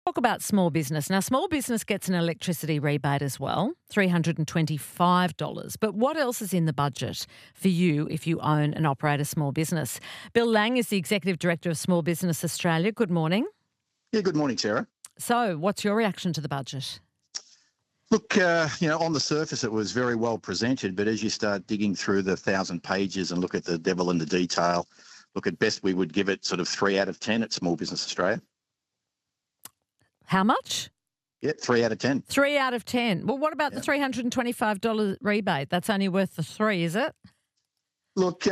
Talk about small business. Now, small business gets an electricity rebate as well, $325. But what else is in the budget for you if you own and operate a small business? Bill Lang is the Executive Director of Small Business Australia. Good morning. Yeah, good morning, Sarah. So, what's your reaction to the budget? Look, on the surface it was very well presented, but as you start digging through the 1,000 pages and look at the devil in the detail, look, at best we would give it sort of 3 out of 10 at Small Business Australia. How much? Yeah, 3 out of 10. 3 out of 10. Well, what about the $325 rebate? That's only worth the 3, is it? Look,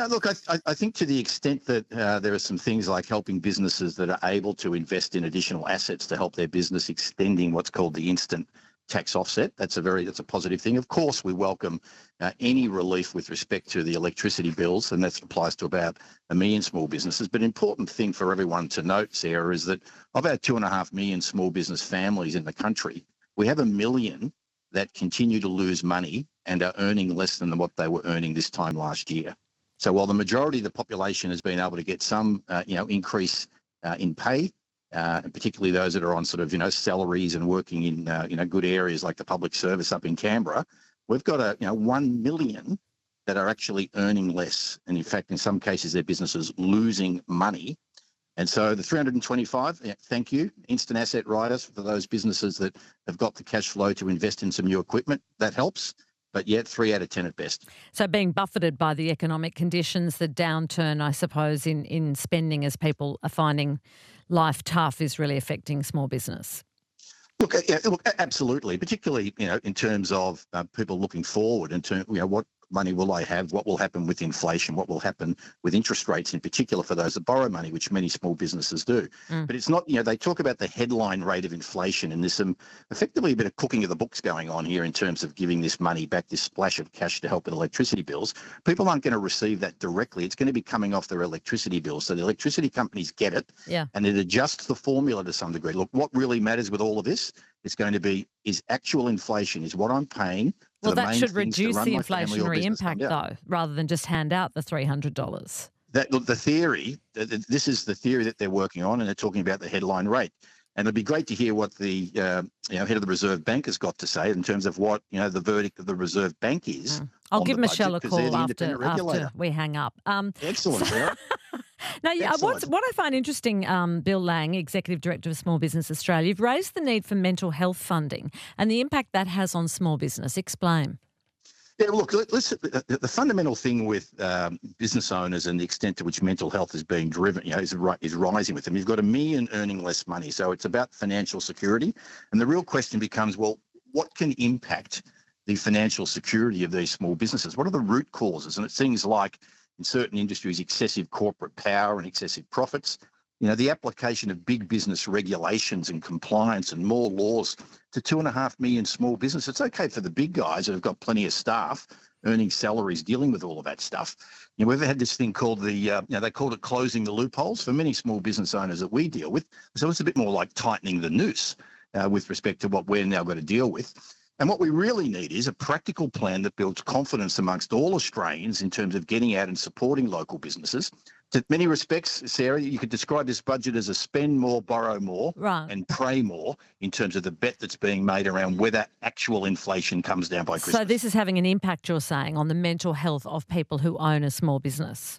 I think to the extent that there are some things like helping businesses that are able to invest in additional assets to help their business, extending what's called the instant tax offset. That's a positive thing. Of course, we welcome any relief with respect to the electricity bills, and that applies to about 1 million small businesses. But an important thing for everyone to note, Sarah, is that of our 2.5 million small business families in the country, we have 1 million that continue to lose money and are earning less than what they were earning this time last year. So while the majority of the population has been able to get some, increase in pay, and particularly those that are on sort of, salaries and working in, good areas like the public service up in Canberra, we've got 1 million that are actually earning less. And in fact, in some cases, their businesses losing money. And so the 325, thank you, instant asset riders for those businesses that have got the cash flow to invest in some new equipment, that helps. But yet 3 out of 10 at best. So being buffeted by the economic conditions, the downturn, I suppose, in spending as people are finding life tough is really affecting small business. Look, absolutely, particularly, in terms of people looking forward into, what money will I have, what will happen with inflation, what will happen with interest rates in particular for those that borrow money, which many small businesses do. But it's not, they talk about the headline rate of inflation, and there's effectively a bit of cooking of the books going on here in terms of giving this money back, this splash of cash to help with electricity bills. People aren't going to receive that directly. It's going to be coming off their electricity bills. So the electricity companies get it, and it adjusts the formula to some degree. Look, what really matters with all of this is going to be, is actual inflation, is what I'm paying. Well, that should reduce the inflationary impact, though, rather than just hand out the $300. The theory, this is the theory that they're working on, and they're talking about the headline rate. And it'd be great to hear what the head of the Reserve Bank has got to say in terms of what the verdict of the Reserve Bank is. I'll give Michelle a call after we hang up. Excellent, Sarah. Now, what I find interesting, Bill Lang, Executive Director of Small Business Australia, you've raised the need for mental health funding and the impact that has on small business. Explain. Yeah, look, listen, the fundamental thing with business owners and the extent to which mental health is being driven, is rising with them. You've got 1 million earning less money. So it's about financial security. And the real question becomes, well, what can impact the financial security of these small businesses? What are the root causes? And it's things like, in certain industries, excessive corporate power and excessive profits. The application of big business regulations and compliance and more laws to 2.5 million small businesses. It's okay for the big guys that have got plenty of staff earning salaries, dealing with all of that stuff. We've had this thing called they called it closing the loopholes for many small business owners that we deal with. So it's a bit more like tightening the noose with respect to what we're now going to deal with. And what we really need is a practical plan that builds confidence amongst all Australians in terms of getting out and supporting local businesses. In many respects, Sarah, you could describe this budget as a spend more, borrow more, and pray more in terms of the bet that's being made around whether actual inflation comes down by Christmas. So this is having an impact, you're saying, on the mental health of people who own a small business.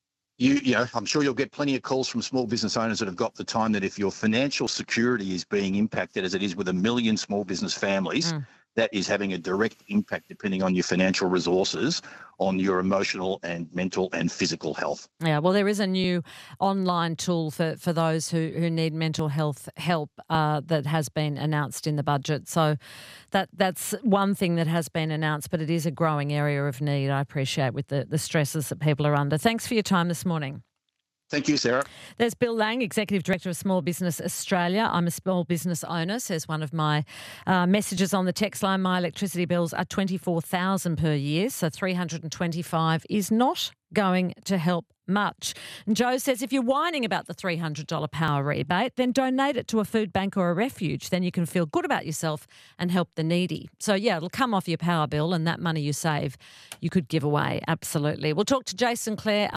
I'm sure you'll get plenty of calls from small business owners that have got the time that if your financial security is being impacted, as it is with 1 million small business families, that is having a direct impact, depending on your financial resources, on your emotional and mental and physical health. Yeah, well, there is a new online tool for those who need mental health help that has been announced in the budget. So that's one thing that has been announced, but it is a growing area of need, I appreciate, with the stresses that people are under. Thanks for your time this morning. Thank you, Sarah. There's Bill Lang, Executive Director of Small Business Australia. I'm a small business owner, says one of my messages on the text line. My electricity bills are $24,000 per year, so $325 is not going to help much. And Joe says, if you're whining about the $300 power rebate, then donate it to a food bank or a refuge. Then you can feel good about yourself and help the needy. So, yeah, it'll come off your power bill, and that money you save, you could give away. Absolutely. We'll talk to Jason Clare.